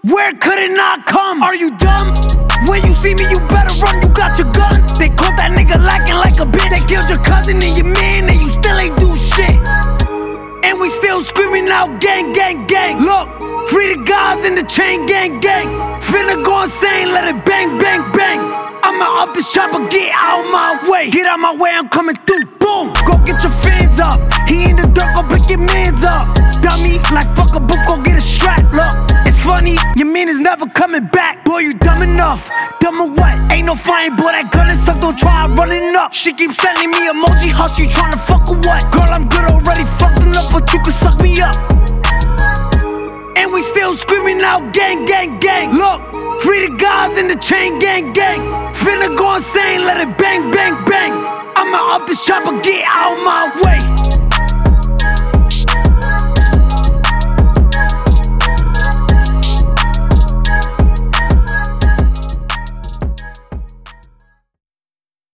Where could it not come? Are you dumb? When you see me, you better run, you got your gun. They caught that nigga lacking like a bitch. They killed your cousin and your man, and you still ain't do shit. And we still screaming out gang, gang, gang. Look, free the guys in the chain gang, gang. Finna go insane, let it bang, bang, bang. I'ma up this chopper, get out my way. Get out my way, I'm coming through, boom. Go get your fans up. He in the dirt, go pick your mans up. Dummy, like fuck a booth, go get a strap. Look, it's funny, your man is never coming back. Boy, you dumb enough, dumb or what? Ain't no flying, boy, that gun is suck, don't try running up. She keeps sending me emoji hearts, you tryna fuck or what? Girl, I'm good already, fucking up, but you can suck me up. And we still screaming out gang, gang, gang. Look, free the guys in the chain gang, gang. Finna go insane, let it bang, bang, bang. I'ma up this chopper, get out